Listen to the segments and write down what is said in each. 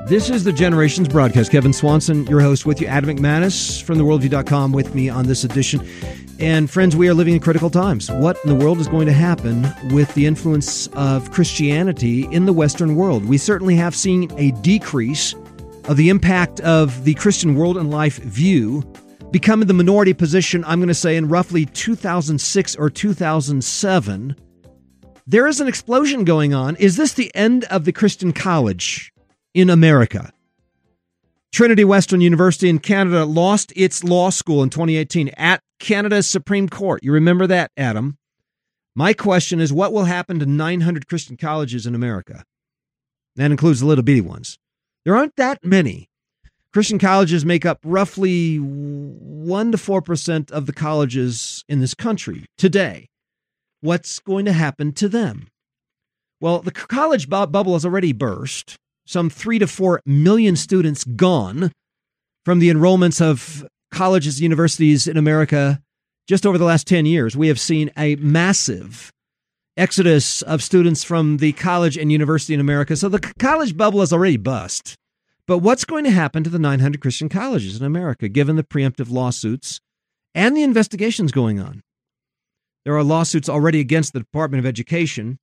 This is the Generations Broadcast. Kevin Swanson, your host, with you. Adam McManus from theworldview.com with me on this edition. And friends, we are living in critical times. What in the world is going to happen with the influence of Christianity in the Western world? We certainly have seen a decrease of the impact of the Christian world and life view becoming the minority position, I'm going to say, in roughly 2006 or 2007. There is an explosion going on. Is this the end of the Christian college in America? Trinity Western University in Canada lost its law school in 2018 at Canada's Supreme Court. You remember that, Adam? My question is, what will happen to 900 Christian colleges in America? That includes the little bitty ones. There aren't that many. Christian colleges make up roughly 1 to 4% of the colleges in this country today. What's going to happen to them? Well, the college bubble has already burst. Some 3 to 4 million students gone from the enrollments of colleges and universities in America just over the last 10 years. We have seen a massive exodus of students from the college and university in America. So the college bubble has already bust. But what's going to happen to the 900 Christian colleges in America, given the preemptive lawsuits and the investigations going on? There are lawsuits already against the Department of Education,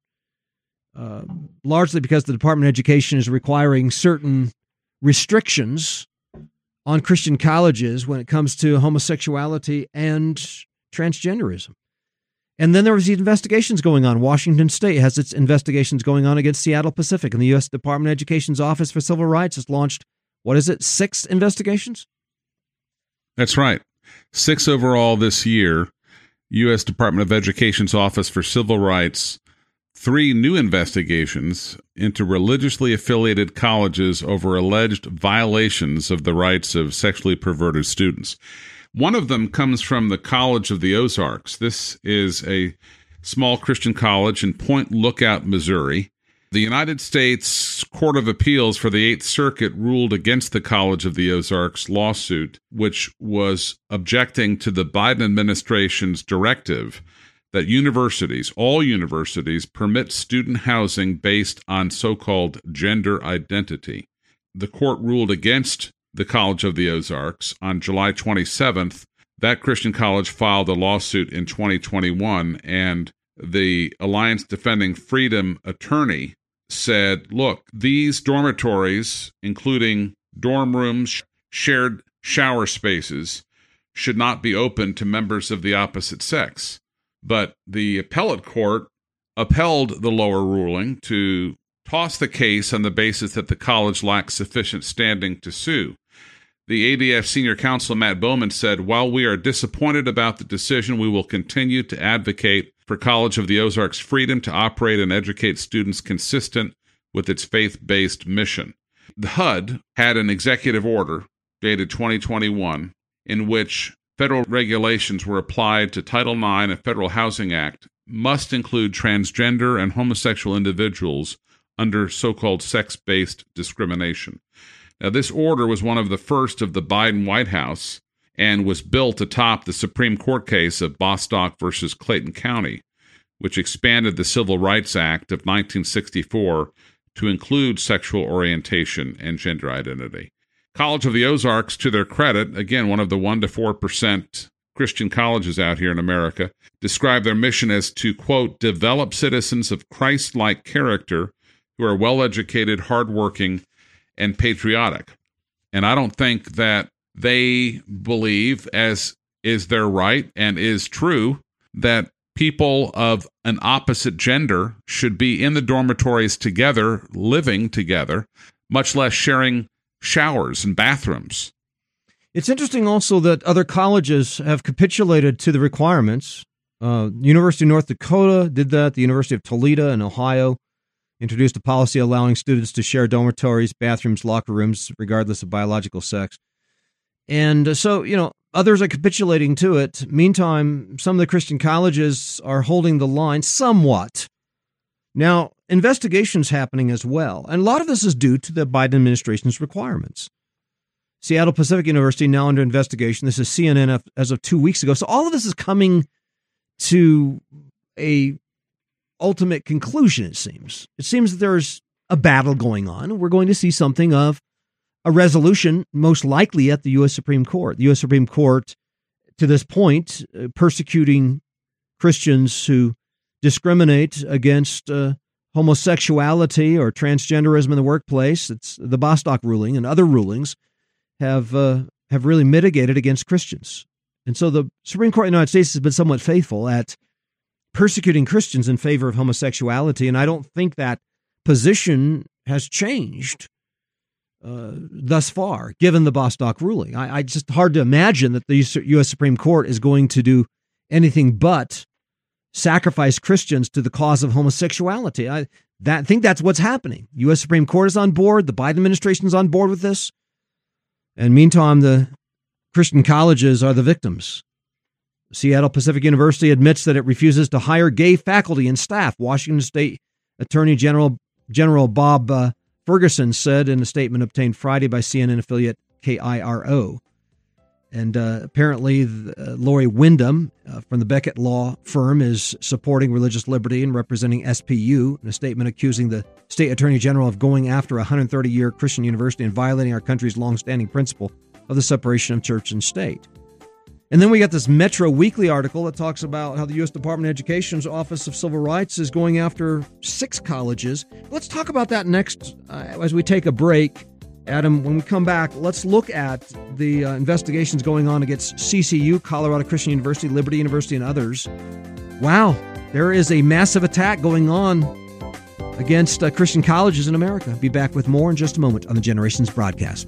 largely because the Department of Education is requiring certain restrictions on Christian colleges when it comes to homosexuality and transgenderism. And then there was the investigations going on. Washington State has its investigations going on against Seattle Pacific, and the U.S. Department of Education's Office for Civil Rights has launched, 6 investigations? That's right. 6 overall this year. U.S. Department of Education's Office for Civil Rights, 3 new investigations into religiously affiliated colleges over alleged violations of the rights of sexually perverted students. One of them comes from the College of the Ozarks. This is a small Christian college in Point Lookout, Missouri. The United States Court of Appeals for the Eighth Circuit ruled against the College of the Ozarks lawsuit, which was objecting to the Biden administration's directive that universities, all universities, permit student housing based on so-called gender identity. The court ruled against the College of the Ozarks on July 27th. That Christian college filed a lawsuit in 2021, and the Alliance Defending Freedom attorney said, look, these dormitories, including dorm rooms, shared shower spaces, should not be open to members of the opposite sex. But the appellate court upheld the lower ruling to toss the case on the basis that the college lacks sufficient standing to sue. The ADF senior counsel, Matt Bowman, said, while we are disappointed about the decision, we will continue to advocate for College of the Ozarks' freedom to operate and educate students consistent with its faith-based mission. The HUD had an executive order dated 2021 in which federal regulations were applied to Title IX and Federal Housing Act must include transgender and homosexual individuals under so-called sex-based discrimination. Now, this order was one of the first of the Biden White House and was built atop the Supreme Court case of Bostock versus Clayton County, which expanded the Civil Rights Act of 1964 to include sexual orientation and gender identity. College of the Ozarks, to their credit, again, one of the 1 to 4% Christian colleges out here in America, describe their mission as to, quote, develop citizens of Christ-like character who are well-educated, hardworking, and patriotic. And I don't think that they believe, as is their right and is true, that people of an opposite gender should be in the dormitories together, living together, much less sharing showers and bathrooms. It's interesting also that other colleges have capitulated to the requirements. University of North Dakota did that. The University of Toledo in Ohio introduced a policy allowing students to share dormitories, bathrooms, locker rooms, regardless of biological sex. And so, others are capitulating to it. Meantime, some of the Christian colleges are holding the line somewhat. Now, investigations happening as well. And a lot of this is due to the Biden administration's requirements. Seattle Pacific University now under investigation. This is CNN as of 2 weeks ago. So all of this is coming to a ultimate conclusion, it seems. It seems that there's a battle going on. We're going to see something of a resolution, most likely at the U.S. Supreme Court. The U.S. Supreme Court, to this point, persecuting Christians who discriminate against homosexuality or transgenderism in the workplace. It's the Bostock ruling and other rulings have really mitigated against Christians. And so the Supreme Court of the United States has been somewhat faithful at persecuting Christians in favor of homosexuality, and I don't think that position has changed thus far, given the Bostock ruling. I just hard to imagine that the U.S. Supreme Court is going to do anything but sacrifice Christians to the cause of homosexuality. I think that's what's happening. U.S. Supreme Court is on board. The Biden administration is on board with this. And meantime, the Christian colleges are the victims. Seattle Pacific University admits that it refuses to hire gay faculty and staff. Washington State Attorney General Bob Ferguson said in a statement obtained Friday by CNN affiliate KIRO. And apparently, Lori Wyndham from the Beckett Law Firm is supporting religious liberty and representing SPU in a statement accusing the state attorney general of going after a 130-year Christian university and violating our country's longstanding principle of the separation of church and state. And then we got this Metro Weekly article that talks about how the U.S. Department of Education's Office of Civil Rights is going after 6 colleges. Let's talk about that next as we take a break. Adam, when we come back, let's look at the investigations going on against CCU, Colorado Christian University, Liberty University, and others. Wow, there is a massive attack going on against Christian colleges in America. Be back with more in just a moment on the Generations broadcast.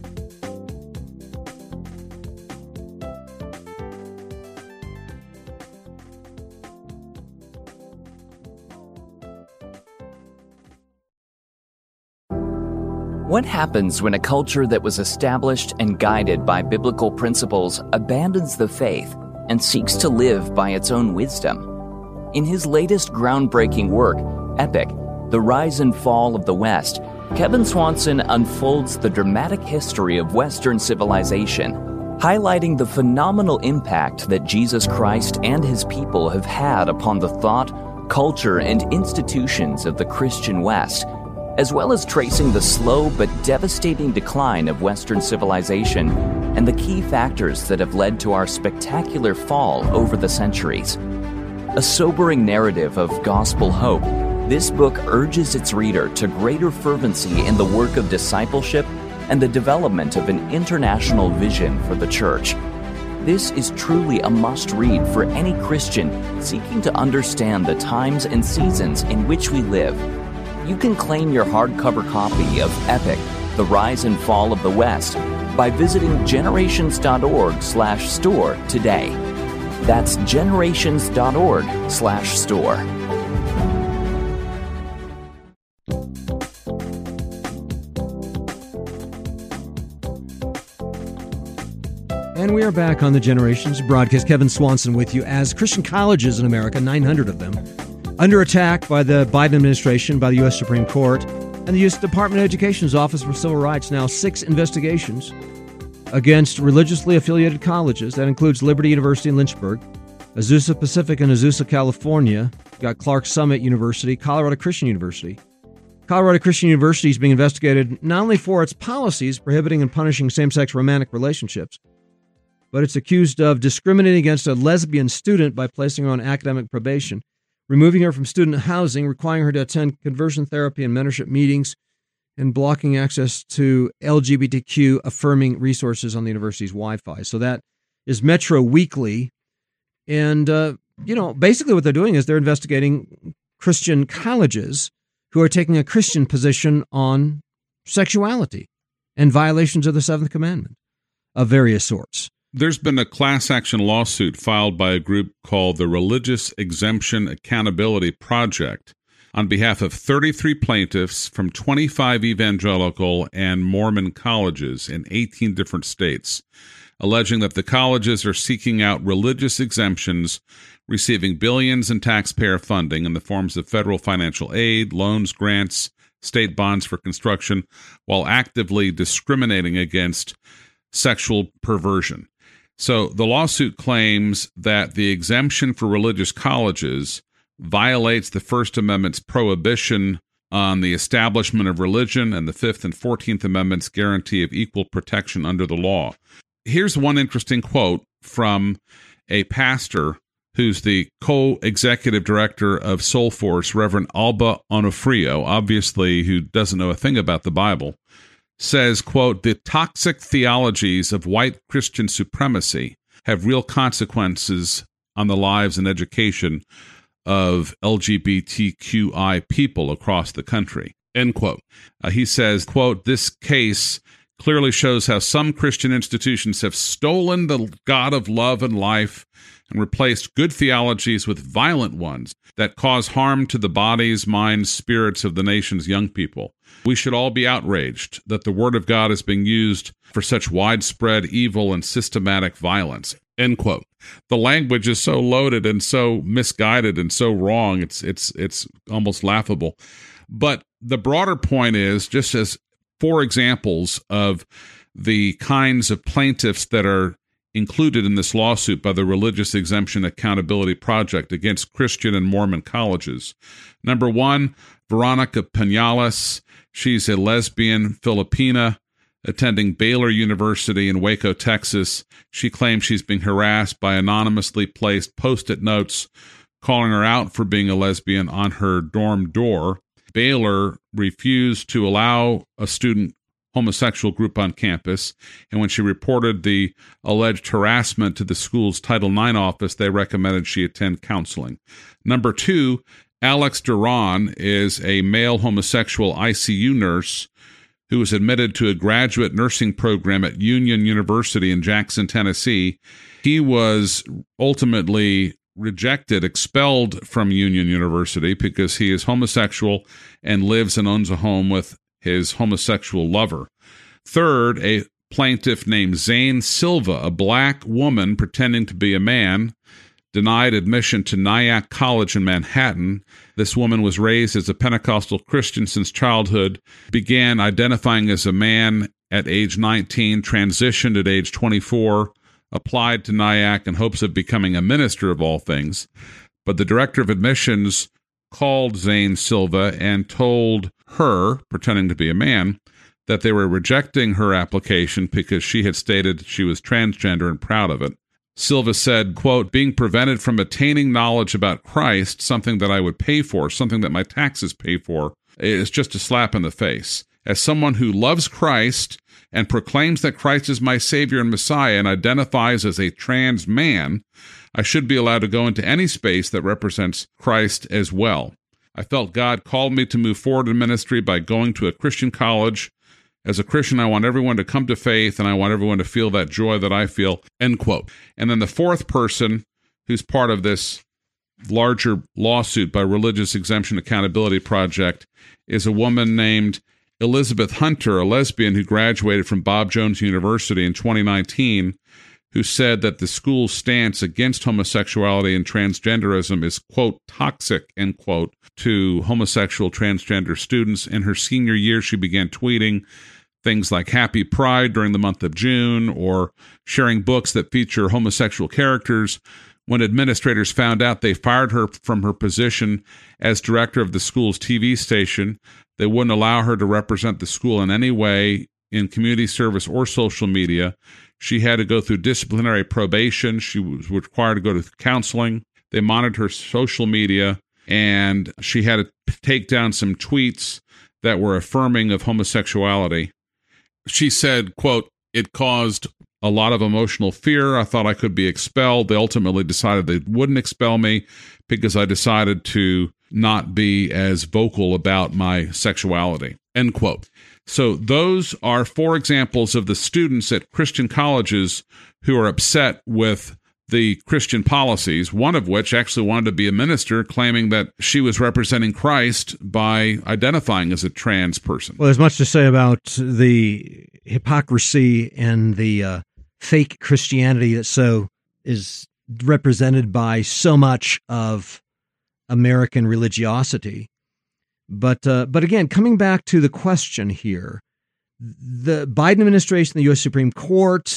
What happens when a culture that was established and guided by biblical principles abandons the faith and seeks to live by its own wisdom? In his latest groundbreaking work, Epic, The Rise and Fall of the West, Kevin Swanson unfolds the dramatic history of Western civilization, highlighting the phenomenal impact that Jesus Christ and his people have had upon the thought, culture, and institutions of the Christian West, as well as tracing the slow but devastating decline of Western civilization and the key factors that have led to our spectacular fall over the centuries. A sobering narrative of gospel hope, this book urges its reader to greater fervency in the work of discipleship and the development of an international vision for the church. This is truly a must-read for any Christian seeking to understand the times and seasons in which we live. You can claim your hardcover copy of Epic, The Rise and Fall of the West by visiting generations.org/store today. That's generations.org/store. And we are back on the Generations broadcast. Kevin Swanson with you as Christian colleges in America, 900 of them, under attack by the Biden administration, by the U.S. Supreme Court, and the U.S. Department of Education's Office for Civil Rights. Now 6 investigations against religiously affiliated colleges. That includes Liberty University in Lynchburg, Azusa Pacific in Azusa, California. You've got Clark Summit University, Colorado Christian University. Colorado Christian University is being investigated not only for its policies prohibiting and punishing same-sex romantic relationships, but it's accused of discriminating against a lesbian student by placing her on academic probation, removing her from student housing, requiring her to attend conversion therapy and mentorship meetings, and blocking access to LGBTQ-affirming resources on the university's Wi-Fi. So that is Metro Weekly. And, basically what they're doing is they're investigating Christian colleges who are taking a Christian position on sexuality and violations of the Seventh Commandment of various sorts. There's been a class action lawsuit filed by a group called the Religious Exemption Accountability Project on behalf of 33 plaintiffs from 25 evangelical and Mormon colleges in 18 different states, alleging that the colleges are seeking out religious exemptions, receiving billions in taxpayer funding in the forms of federal financial aid, loans, grants, state bonds for construction, while actively discriminating against sexual perversion. So the lawsuit claims that the exemption for religious colleges violates the First Amendment's prohibition on the establishment of religion and the 5th and 14th Amendments guarantee of equal protection under the law. Here's one interesting quote from a pastor who's the co-executive director of Soul Force, Reverend Alba Onofrio, obviously who doesn't know a thing about the Bible, says, quote, "The toxic theologies of white Christian supremacy have real consequences on the lives and education of LGBTQI people across the country," end quote. He says, quote, "This case clearly shows how some Christian institutions have stolen the God of love and life and replaced good theologies with violent ones that cause harm to the bodies, minds, spirits of the nation's young people. We should all be outraged that the Word of God is being used for such widespread evil and systematic violence," end quote. The language is so loaded and so misguided and so wrong, it's almost laughable. But the broader point is, just as 4 examples of the kinds of plaintiffs that are included in this lawsuit by the Religious Exemption Accountability Project against Christian and Mormon colleges. Number 1, Veronica Penales. She's a lesbian Filipina attending Baylor University in Waco, Texas. She claims she's being harassed by anonymously placed Post-it notes calling her out for being a lesbian on her dorm door. Baylor refused to allow a student homosexual group on campus, and when she reported the alleged harassment to the school's Title IX office, they recommended she attend counseling. Number 2, Alex Duran is a male homosexual ICU nurse who was admitted to a graduate nursing program at Union University in Jackson, Tennessee. He was ultimately expelled from Union University because he is homosexual and lives and owns a home with his homosexual lover. Third, a plaintiff named Zane Silva, a black woman pretending to be a man, denied admission to Nyack College in Manhattan. This woman was raised as a Pentecostal Christian since childhood, began identifying as a man at age 19, transitioned at age 24, applied to Nyack in hopes of becoming a minister of all things. But the director of admissions called Zane Silva and told her, pretending to be a man, that they were rejecting her application because she had stated she was transgender and proud of it. Silva said, quote, "Being prevented from attaining knowledge about Christ, something that I would pay for, something that my taxes pay for, is just a slap in the face. As someone who loves Christ and proclaims that Christ is my Savior and Messiah and identifies as a trans man, I should be allowed to go into any space that represents Christ as well. I felt God called me to move forward in ministry by going to a Christian college. As a Christian, I want everyone to come to faith, and I want everyone to feel that joy that I feel," end quote. And then the fourth person who's part of this larger lawsuit by Religious Exemption Accountability Project is a woman named Elizabeth Hunter, a lesbian who graduated from Bob Jones University in 2019, who said that the school's stance against homosexuality and transgenderism is, quote, toxic, end quote, to homosexual transgender students. In her senior year, she began tweeting things like Happy Pride during the month of June or sharing books that feature homosexual characters. When administrators found out, they fired her from her position as director of the school's TV station. They wouldn't allow her to represent the school in any way in community service or social media. She had to go through disciplinary probation. She was required to go to counseling. They monitored her social media, and she had to take down some tweets that were affirming of homosexuality. She said, quote, "It caused a lot of emotional fear. I thought I could be expelled. They ultimately decided they wouldn't expel me because I decided to not be as vocal about my sexuality," end quote. So those are 4 examples of the students at Christian colleges who are upset with the Christian policies, one of which actually wanted to be a minister, claiming that she was representing Christ by identifying as a trans person. Well, there's much to say about the hypocrisy and the fake Christianity that so is represented by so much of American religiosity. But again, coming back to the question here, the Biden administration, the U.S. Supreme Court,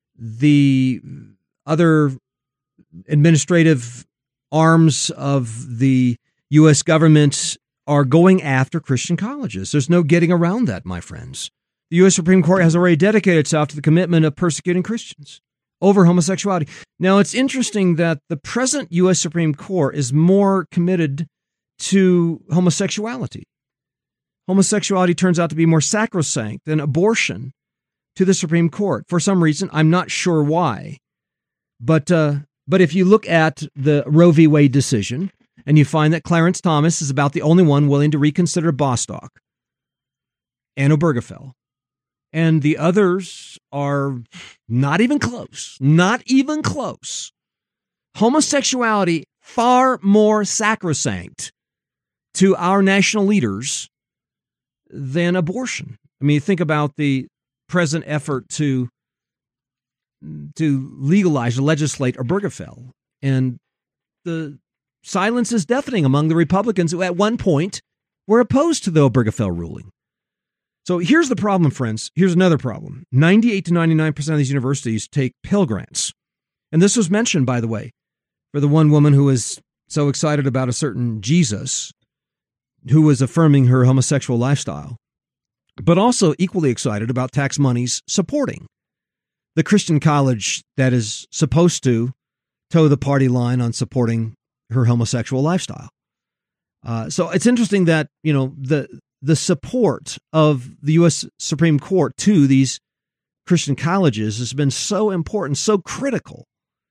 the other administrative arms of the U.S. government are going after Christian colleges. There's no getting around that, my friends. The U.S. Supreme Court has already dedicated itself to the commitment of persecuting Christians over homosexuality. Now, it's interesting that the present U.S. Supreme Court is more committed to homosexuality. Homosexuality turns out to be more sacrosanct than abortion to the Supreme Court. For some reason, I'm not sure why. But if you look at the Roe v. Wade decision, and you find that Clarence Thomas is about the only one willing to reconsider Bostock and Obergefell, and the others are not even close, homosexuality far more sacrosanct to our national leaders than abortion. I mean, think about the present effort to legalize or legislate Obergefell, and the silence is deafening among the Republicans who at one point were opposed to the Obergefell ruling. So here's the problem, friends. Here's another problem. 98 to 99% of these universities take Pell Grants. And this was mentioned, by the way, for the one woman who was so excited about a certain Jesus who was affirming her homosexual lifestyle, but also equally excited about tax monies supporting the Christian college that is supposed to toe the party line on supporting her homosexual lifestyle. So it's interesting that, the support of the U.S. Supreme Court to these Christian colleges has been so important, so critical.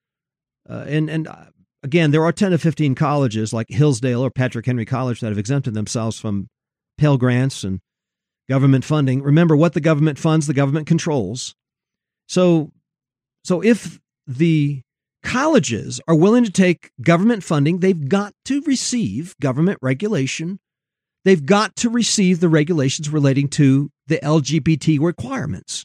And again, there are 10 to 15 colleges like Hillsdale or Patrick Henry College that have exempted themselves from Pell Grants and government funding. Remember, what the government funds, the government controls. So if the colleges are willing to take government funding, they've got to receive government regulation. They've got to receive the regulations relating to the LGBT requirements.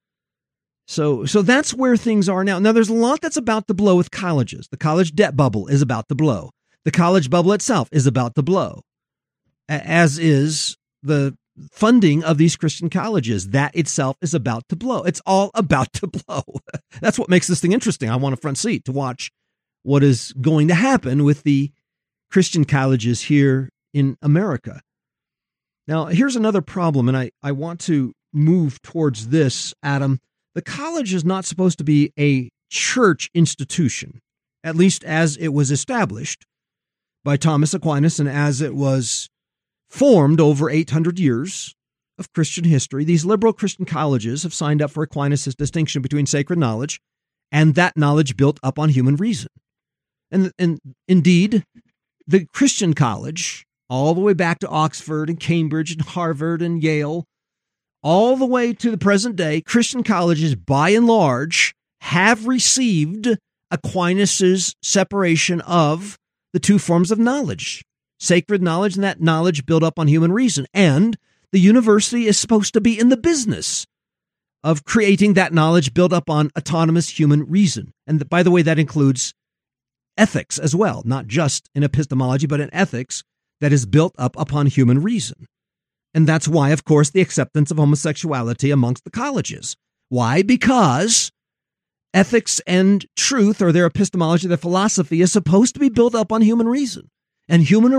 So that's where things are now. Now, there's a lot that's about to blow with colleges. The college debt bubble is about to blow. The college bubble itself is about to blow, as is the funding of these Christian colleges. That itself is about to blow. It's all about to blow. That's what makes this thing interesting. I want a front seat to watch what is going to happen with the Christian colleges here in America. Now, here's another problem, and I want to move towards this, Adam. The college is not supposed to be a church institution, at least as it was established by Thomas Aquinas and as it was formed over 800 years of Christian history. These liberal Christian colleges have signed up for Aquinas' distinction between sacred knowledge and that knowledge built up on human reason. And indeed, the Christian college, all the way back to Oxford and Cambridge and Harvard and Yale, all the way to the present day, Christian colleges, by and large, have received Aquinas' separation of the two forms of knowledge, sacred knowledge and that knowledge built up on human reason. And the university is supposed to be in the business of creating that knowledge built up on autonomous human reason. And by the way, that includes ethics as well, not just in epistemology, but in ethics that is built up upon human reason. And that's why, of course, the acceptance of homosexuality amongst the colleges. Why? Because ethics and truth, or their epistemology, their philosophy, is supposed to be built up on human reason. And human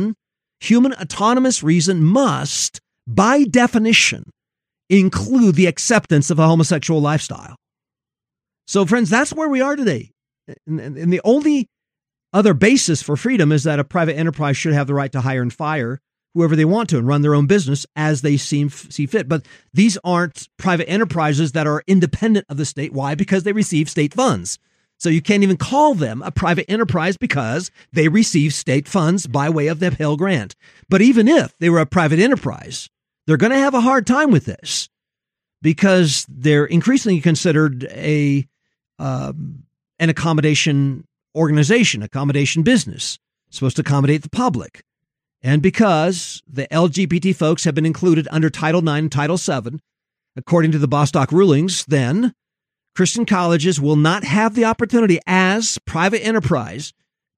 autonomous reason must, by definition, include the acceptance of a homosexual lifestyle. So, friends, that's where we are today. And the only other basis for freedom is that a private enterprise should have the right to hire and fire whoever they want to and run their own business as they see fit. But these aren't private enterprises that are independent of the state. Why? Because they receive state funds. So you can't even call them a private enterprise because they receive state funds by way of the Pell Grant. But even if they were a private enterprise, they're going to have a hard time with this because they're increasingly considered an accommodation organization, accommodation business, supposed to accommodate the public. And because the LGBT folks have been included under Title IX and Title VII, according to the Bostock rulings, then Christian colleges will not have the opportunity as private enterprise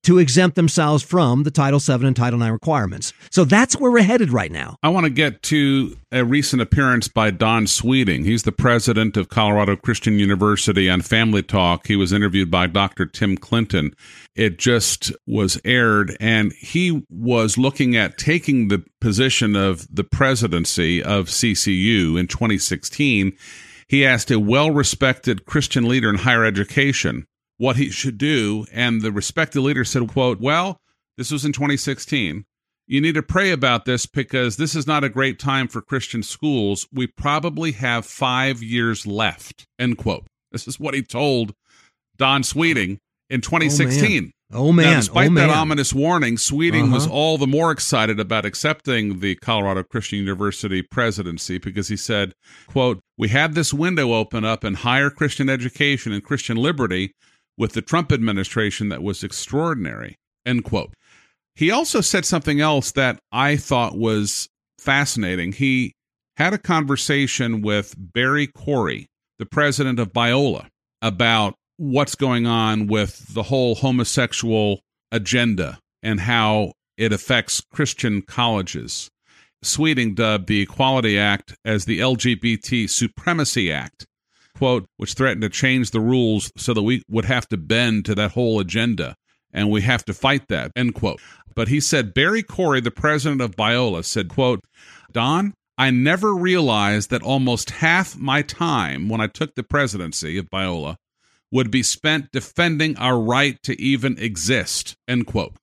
to exempt themselves from the Title VII and Title IX requirements. So that's where we're headed right now. I want to get to a recent appearance by Don Sweeting. He's the president of Colorado Christian University on Family Talk. He was interviewed by Dr. Tim Clinton. It just was aired, and he was looking at taking the position of the presidency of CCU in 2016. He asked a well-respected Christian leader in higher education what he should do, and the respected leader said, quote, well, this was in 2016. You need to pray about this because this is not a great time for Christian schools. We probably have 5 years left, end quote. This is what he told Don Sweeting in 2016. Oh, man. Now, despite that ominous warning, Sweeting was all the more excited about accepting the Colorado Christian University presidency because he said, quote, we had this window open up in higher Christian education and Christian liberty with the Trump administration that was extraordinary, end quote. He also said something else that I thought was fascinating. He had a conversation with Barry Corey, the president of Biola, about what's going on with the whole homosexual agenda and how it affects Christian colleges. Sweeting dubbed the Equality Act as the LGBT Supremacy Act, quote, which threatened to change the rules so that we would have to bend to that whole agenda, and we have to fight that, end quote. But he said, Barry Corey, the president of Biola, said, quote, Don, I never realized that almost half my time when I took the presidency of Biola would be spent defending our right to even exist, end quote.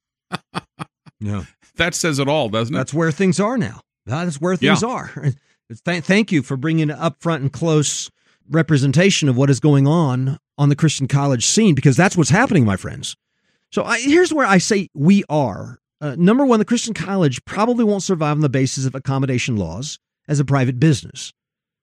Yeah. That says it all, doesn't it? That's where things are now. That's where things are. Thank you for bringing an upfront and close representation of what is going on the Christian college scene, because that's what's happening, my friends. So here's where I say we are. Number one, the Christian college probably won't survive on the basis of accommodation laws as a private business.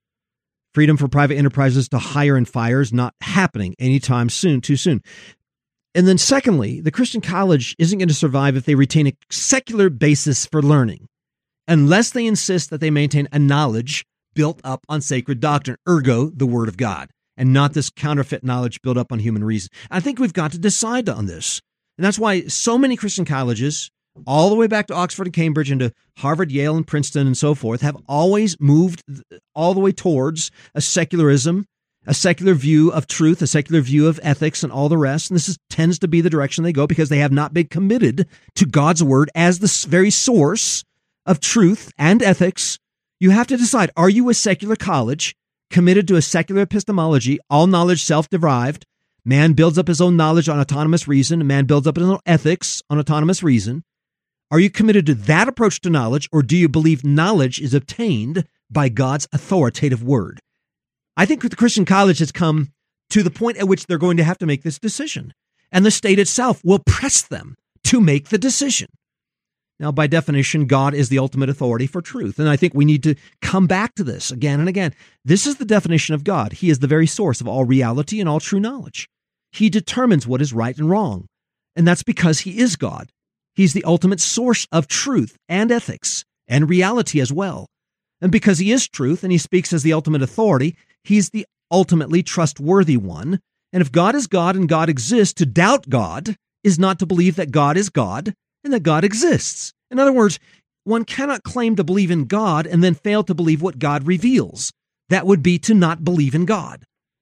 Freedom for private enterprises to hire and fire is not happening anytime soon, too soon. And then secondly, the Christian college isn't going to survive if they retain a secular basis for learning, unless they insist that they maintain a knowledge built up on sacred doctrine, ergo the Word of God, and not this counterfeit knowledge built up on human reason. I think we've got to decide on this. And that's why so many Christian colleges, all the way back to Oxford and Cambridge and to Harvard, Yale, and Princeton and so forth, have always moved all the way towards a secularism, a secular view of truth, a secular view of ethics and all the rest. And this tends to be the direction they go because they have not been committed to God's Word as the very source of truth and ethics. You have to decide, are you a secular college committed to a secular epistemology, all knowledge self-derived? Man builds up his own knowledge on autonomous reason. Man builds up his own ethics on autonomous reason. Are you committed to that approach to knowledge, or do you believe knowledge is obtained by God's authoritative word? I think the Christian college has come to the point at which they're going to have to make this decision, and the state itself will press them to make the decision. Now, by definition, God is the ultimate authority for truth, and I think we need to come back to this again and again. This is the definition of God. He is the very source of all reality and all true knowledge. He determines what is right and wrong, and that's because he is God. He's the ultimate source of truth and ethics and reality as well. And because he is truth and he speaks as the ultimate authority, he's the ultimately trustworthy one. And if God is God and God exists, to doubt God is not to believe that God is God and that God exists. In other words, one cannot claim to believe in God and then fail to believe what God reveals. That would be to not believe in God.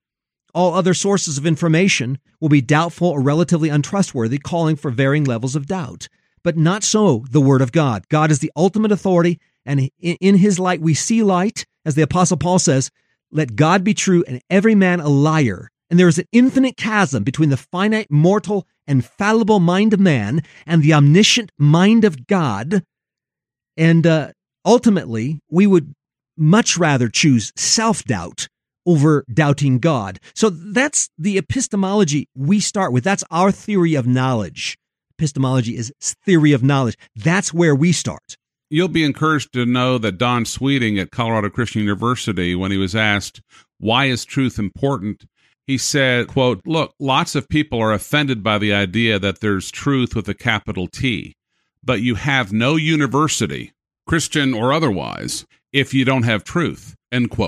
All other sources of information will be doubtful or relatively untrustworthy, calling for varying levels of doubt. But not so the Word of God. God is the ultimate authority, and in his light we see light. As the Apostle Paul says, let God be true and every man a liar. And there is an infinite chasm between the finite, mortal, and fallible mind of man and the omniscient mind of God. And ultimately, we would much rather choose self-doubt over doubting God. So that's the epistemology we start with. That's our theory of knowledge. Epistemology is theory of knowledge. That's where we start. You'll be encouraged to know that Don Sweeting at Colorado Christian University, when he was asked, why is truth important? He said, quote, look, lots of people are offended by the idea that there's truth with a capital T, but you have no university, Christian or otherwise, if you don't have truth, end quote.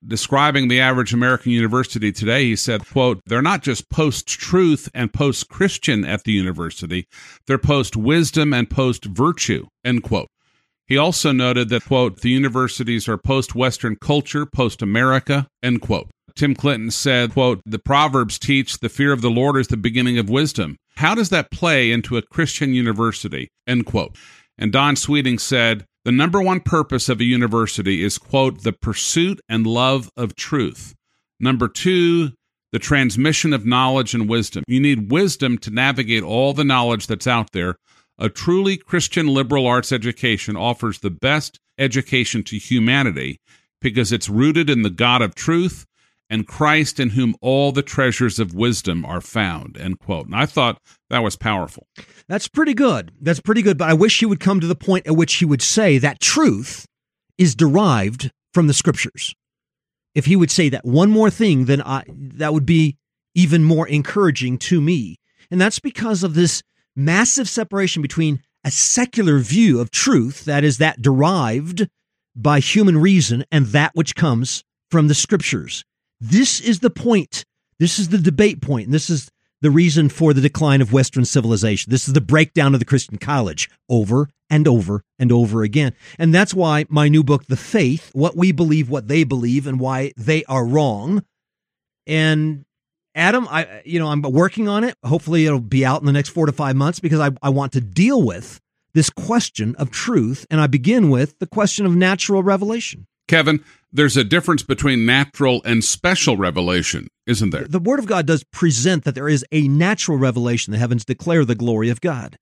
describing the average American university today, he said, quote, "They're not just post-truth and post-Christian at the university, they're post-wisdom and post-virtue," end quote. He also noted that, quote, "the universities are post-Western culture, post-America," end quote. Tim Clinton said, quote, "The Proverbs teach the fear of the Lord is the beginning of wisdom. How does that play into a Christian university?" End quote. And Don Sweeting said, "The number one purpose of a university is, quote, the pursuit and love of truth. Number two, the transmission of knowledge and wisdom. You need wisdom to navigate all the knowledge that's out there. A truly Christian liberal arts education offers the best education to humanity because it's rooted in the God of truth and Christ in whom all the treasures of wisdom are found," end quote. And I thought that was powerful. That's pretty good. But I wish he would come to the point at which he would say that truth is derived from the Scriptures. If he would say that one more thing, then that would be even more encouraging to me. And that's because of this massive separation between a secular view of truth, that is, that derived by human reason, and that which comes from the Scriptures. This is the point. This is the debate point. And this is the reason for the decline of Western civilization. This is the breakdown of the Christian college over and over and over again. And that's why my new book, The Faith, What We Believe, What They Believe, and Why They Are Wrong. And Adam, I'm working on it. Hopefully it'll be out in the next 4 to 5 months because I want to deal with this question of truth. And I begin with the question of natural revelation. Kevin, there's a difference between natural and special revelation, isn't there? The Word of God does present that there is a natural revelation. The heavens declare the glory of God.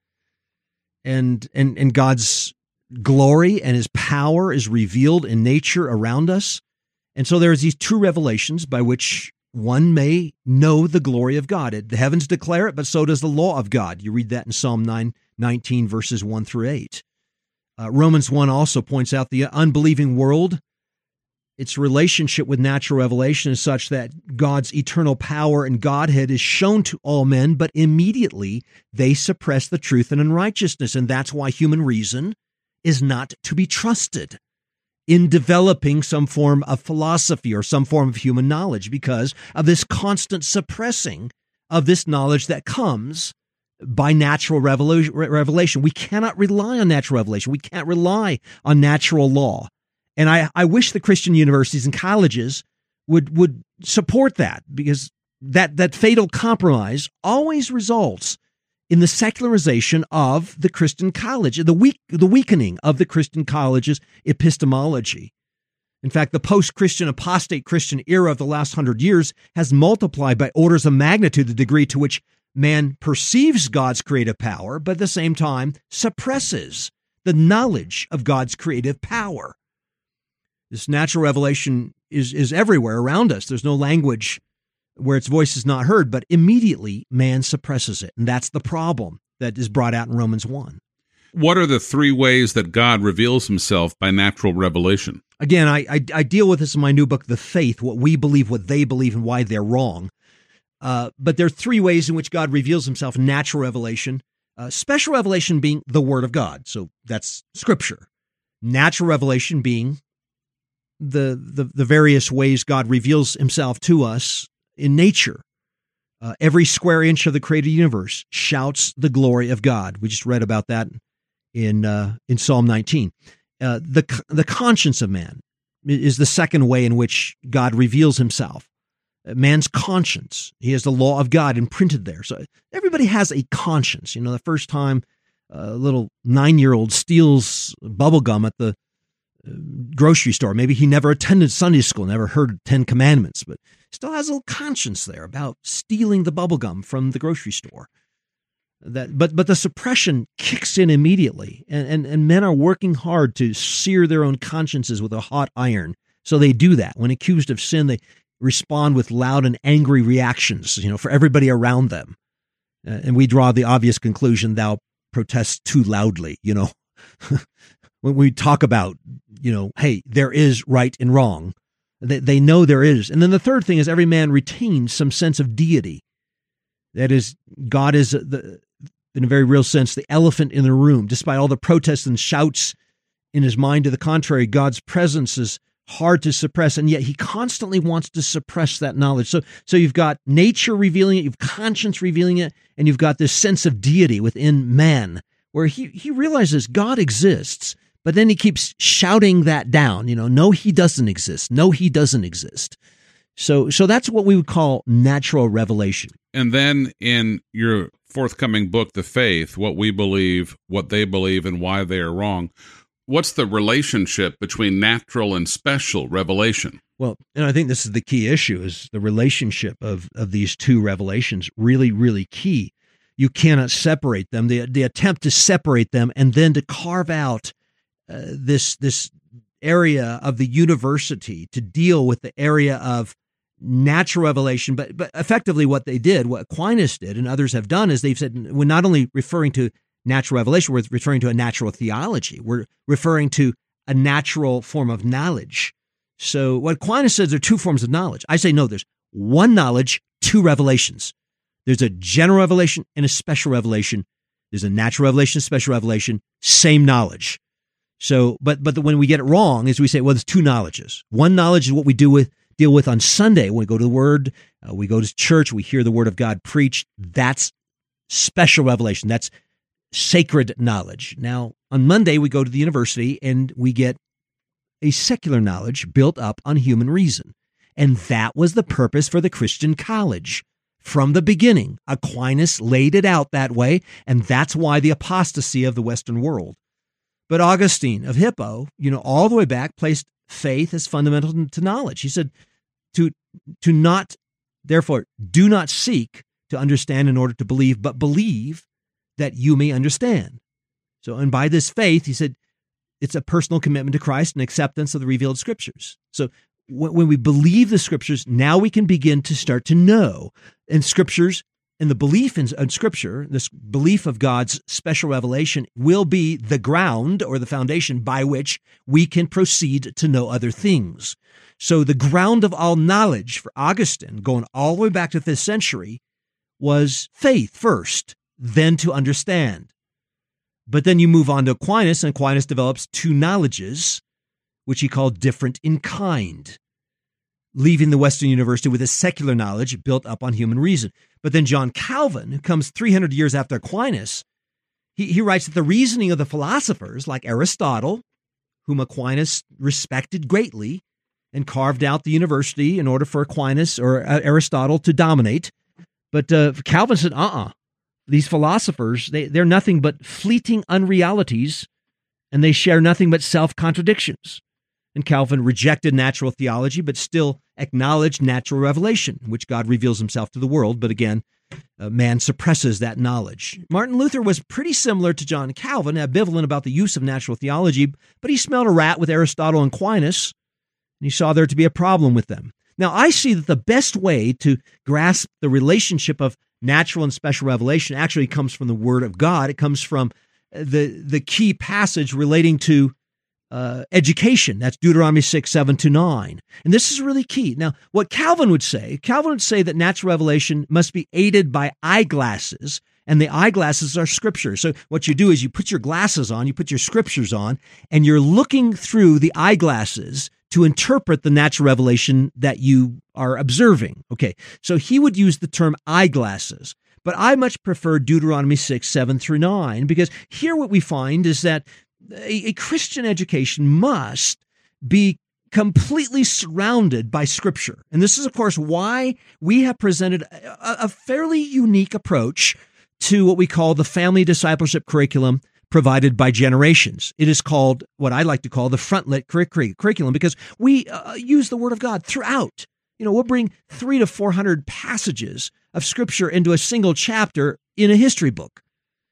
And God's glory and his power is revealed in nature around us. And so there's these two revelations by which one may know the glory of God. The heavens declare it, but so does the law of God. You read that in Psalm 19, verses 1 through 8. Romans 1 also points out the unbelieving world, its relationship with natural revelation is such that God's eternal power and Godhead is shown to all men, but immediately they suppress the truth and unrighteousness. And that's why human reason is not to be trusted in developing some form of philosophy or some form of human knowledge, because of this constant suppressing of this knowledge that comes by natural revelation. We cannot rely on natural revelation. We can't rely on natural law. And I wish the Christian universities and colleges would support that, because that fatal compromise always results in the secularization of the Christian college, the weakening of the Christian college's epistemology. In fact, the post-Christian, apostate Christian era of the last 100 years has multiplied by orders of magnitude the degree to which man perceives God's creative power, but at the same time suppresses the knowledge of God's creative power. This natural revelation is everywhere around us. There's no language where its voice is not heard, but immediately man suppresses it. And that's the problem that is brought out in Romans 1. What are the three ways that God reveals himself by natural revelation? Again, I deal with this in my new book, The Faith, What We Believe, What They Believe, and Why They're Wrong. But there are three ways in which God reveals himself in natural revelation, special revelation being the Word of God. So that's Scripture. Natural revelation being the various ways God reveals himself to us in nature. Every square inch of the created universe shouts the glory of God. We just read about that in Psalm 19. The conscience of man is the second way in which God reveals himself. Man's conscience. He has the law of God imprinted there. So everybody has a conscience. You know, the first time a little 9-year-old steals bubble gum at the grocery store, maybe he never attended Sunday school, never heard 10 Commandments, but still has a little conscience there about stealing the bubble gum from the grocery store. But the suppression kicks in immediately, and men are working hard to sear their own consciences with a hot iron. So they do that. When accused of sin, they respond with loud and angry reactions, for everybody around them. And we draw the obvious conclusion, thou protest too loudly, When we talk about, hey, there is right and wrong, they know there is. And then the third thing is every man retains some sense of deity. That is, God is, in a very real sense, the elephant in the room. Despite all the protests and shouts in his mind to the contrary, God's presence is hard to suppress, and yet he constantly wants to suppress that knowledge. So you've got nature revealing it, you've conscience revealing it, and you've got this sense of deity within man, where he realizes God exists, but then he keeps shouting that down. No, he doesn't exist. No, he doesn't exist. So that's what we would call natural revelation. And then in your forthcoming book, The Faith, what we believe, what they believe, and why they are wrong, what's the relationship between natural and special revelation? Well, and I think this is the key issue, is the relationship of these two revelations, really, really key. You cannot separate them. The attempt to separate them and then to carve out this area of the university to deal with the area of natural revelation, but effectively what they did, what Aquinas did and others have done, is they've said we're not only referring to natural revelation, we're referring to a natural theology. We're referring to a natural form of knowledge. So what Aquinas says, there are two forms of knowledge. I say no, there's one knowledge, two revelations. There's a general revelation and a special revelation. There's a natural revelation, a special revelation, same knowledge. So, but when we get it wrong is we say, well, there's two knowledges. One knowledge is what we deal with on Sunday when we go to the Word, we go to church, we hear the Word of God preached. That's special revelation. That's sacred knowledge. Now, on Monday, we go to the university and we get a secular knowledge built up on human reason. And that was the purpose for the Christian college. From the beginning, Aquinas laid it out that way, and that's why the apostasy of the Western world. But Augustine of Hippo, all the way back, placed faith as fundamental to knowledge. He said, therefore, do not seek to understand in order to believe, but believe that you may understand. So, and by this faith, he said, it's a personal commitment to Christ and acceptance of the revealed scriptures. So when we believe the scriptures, now we can begin to start to know. And scriptures and the belief in scripture, this belief of God's special revelation, will be the ground or the foundation by which we can proceed to know other things. So the ground of all knowledge for Augustine, going all the way back to the 5th century, was faith first, then to understand. But then you move on to Aquinas, and Aquinas develops two knowledges, which he called different in kind, leaving the Western university with a secular knowledge built up on human reason. But then John Calvin, who comes 300 years after Aquinas, he writes that the reasoning of the philosophers like Aristotle, whom Aquinas respected greatly and carved out the university in order for Aquinas or Aristotle to dominate. But Calvin said, these philosophers, they're nothing but fleeting unrealities, and they share nothing but self-contradictions. And Calvin rejected natural theology, but still acknowledged natural revelation, in which God reveals himself to the world. But again, man suppresses that knowledge. Martin Luther was pretty similar to John Calvin, ambivalent about the use of natural theology, but he smelled a rat with Aristotle and Aquinas, and he saw there to be a problem with them. Now, I see that the best way to grasp the relationship of natural and special revelation actually comes from the Word of God. It comes from the key passage relating to education. That's Deuteronomy 6:7-9. And this is really key. Now, what Calvin would say that natural revelation must be aided by eyeglasses, and the eyeglasses are Scripture. So what you do is you put your glasses on, you put your Scriptures on, and you're looking through the eyeglasses to interpret the natural revelation that you are observing. Okay, so he would use the term eyeglasses. But I much prefer Deuteronomy 6:7-9, because here what we find is that a Christian education must be completely surrounded by Scripture. And this is, of course, why we have presented a fairly unique approach to what we call the family discipleship curriculum provided by Generations. It is called what I like to call the front-lit curriculum, because we use the Word of God throughout. We'll bring 300 to 400 passages of Scripture into a single chapter in a history book.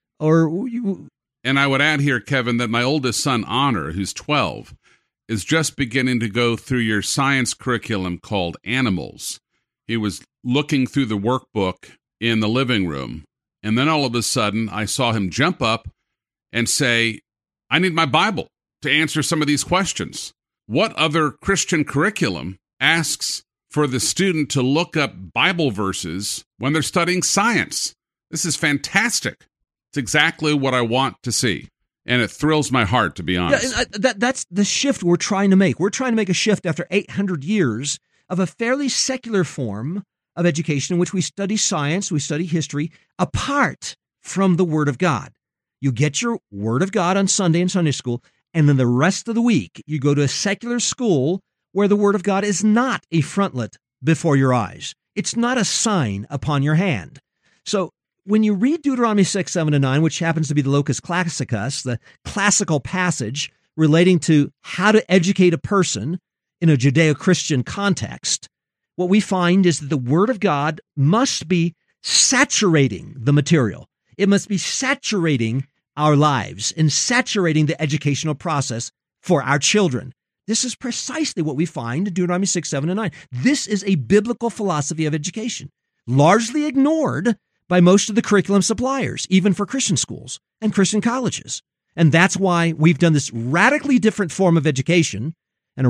And I would add here, Kevin, that my oldest son, Honor, who's 12, is just beginning to go through your science curriculum called Animals. He was looking through the workbook in the living room, and then all of a sudden I saw him jump up and say, I need my Bible to answer some of these questions. What other Christian curriculum asks for the student to look up Bible verses when they're studying science? This is fantastic. It's exactly what I want to see. And it thrills my heart, to be honest. Yeah, that's the shift we're trying to make. We're trying to make a shift after 800 years of a fairly secular form of education in which we study science, we study history, apart from the Word of God. You get your Word of God on Sunday in Sunday school, and then the rest of the week you go to a secular school where the Word of God is not a frontlet before your eyes. It's not a sign upon your hand. So when you read Deuteronomy 6, 7, and 9, which happens to be the locus classicus, the classical passage relating to how to educate a person in a Judeo-Christian context, what we find is that the Word of God must be saturating the material. It must be saturating our lives and saturating the educational process for our children. This is precisely what we find in Deuteronomy 6, 7, and 9. This is a biblical philosophy of education, largely ignored by most of the curriculum suppliers, even for Christian schools and Christian colleges. And that's why we've done this radically different form of education and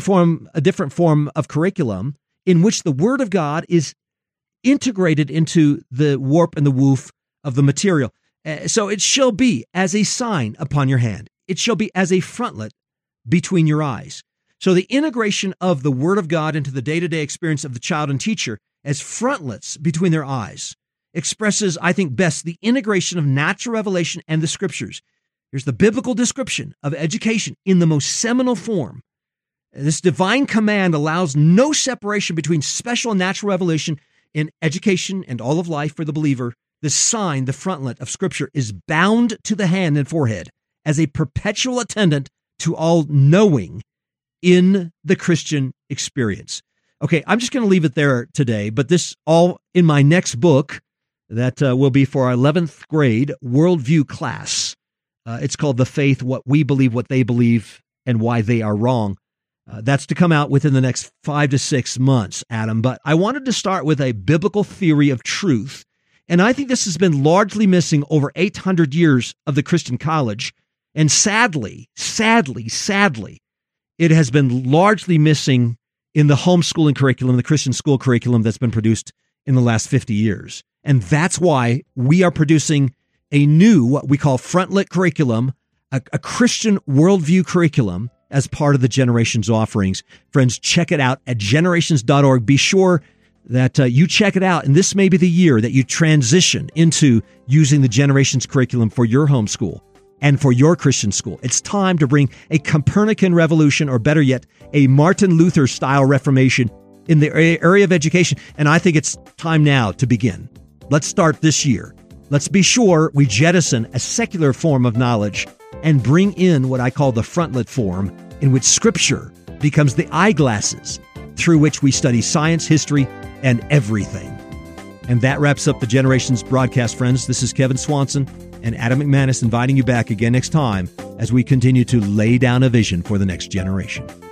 a different form of curriculum in which the Word of God is integrated into the warp and the woof of the material. So it shall be as a sign upon your hand. It shall be as a frontlet between your eyes. So the integration of the Word of God into the day-to-day experience of the child and teacher as frontlets between their eyes expresses, I think, best the integration of natural revelation and the Scriptures. Here's the biblical description of education in the most seminal form. This divine command allows no separation between special and natural revelation in education and all of life for the believer. The sign, the frontlet of Scripture, is bound to the hand and forehead as a perpetual attendant to all knowing in the Christian experience. Okay, I'm just going to leave it there today, but this all in my next book that will be for our 11th grade worldview class. It's called The Faith, What We Believe, What They Believe, and Why They Are Wrong. That's to come out within the next 5 to 6 months, Adam. But I wanted to start with a biblical theory of truth. And I think this has been largely missing over 800 years of the Christian college. And sadly, it has been largely missing in the homeschooling curriculum, the Christian school curriculum that's been produced in the last 50 years. And that's why we are producing a new, what we call frontlet curriculum, a Christian worldview curriculum as part of the Generations offerings. Friends, check it out at generations.org. Be sure that you check it out, and this may be the year that you transition into using the Generations curriculum for your homeschool and for your Christian school. It's time to bring a Copernican revolution, or better yet, a Martin Luther-style reformation in the area of education, and I think it's time now to begin. Let's start this year. Let's be sure we jettison a secular form of knowledge and bring in what I call the frontlet form, in which Scripture becomes the eyeglasses through which we study science, history, and everything. And that wraps up the Generations broadcast, friends. This is Kevin Swanson and Adam McManus inviting you back again next time as we continue to lay down a vision for the next generation.